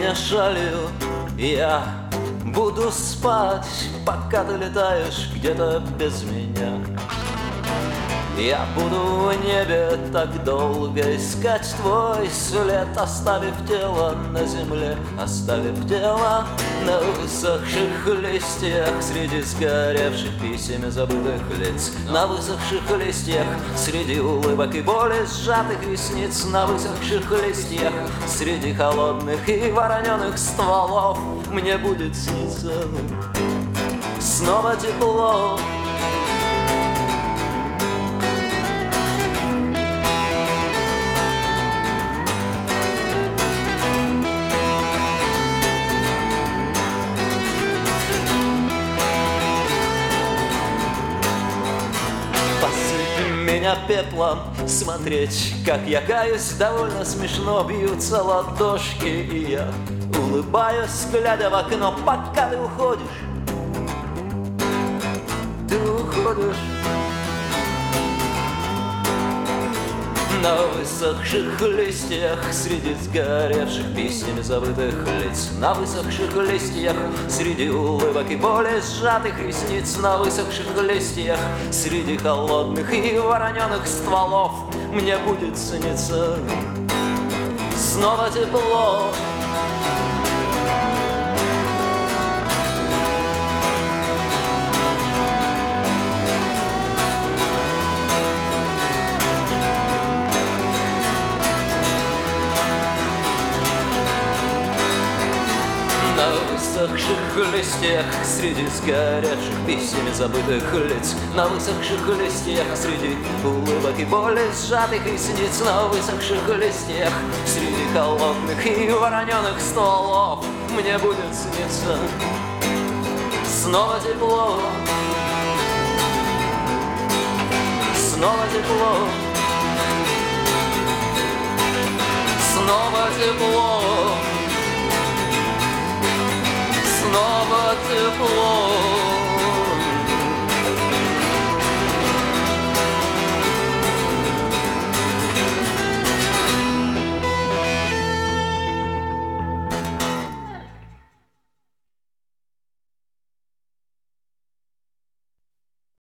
меня шалью. Я буду спать, пока ты летаешь где-то без меня. Я буду в небе так долго искать твой след, оставив тело на земле, оставив тело на высохших листьях среди сгоревших писем и забытых лиц. На высохших листьях среди улыбок и боли сжатых ресниц. На высохших листьях среди холодных и вороненых стволов мне будет сниться снова тепло. Меня пеплом смотреть, как я каюсь, довольно смешно бьются ладошки, и я улыбаюсь, глядя в окно, пока ты уходишь. Ты уходишь. На высохших листьях среди сгоревших писем и забытых лиц. На высохших листьях среди улыбок и боли сжатых ресниц. На высохших листьях среди холодных и вороненых стволов мне будет сниться снова тепло. На высохших листьях среди сгоревших писем и забытых лиц. На высохших листьях среди улыбок и боли сжатых ресниц. На высохших листьях среди холодных и вороненых стволов мне будет сниться снова тепло. Снова тепло. Снова тепло. Снова тепло.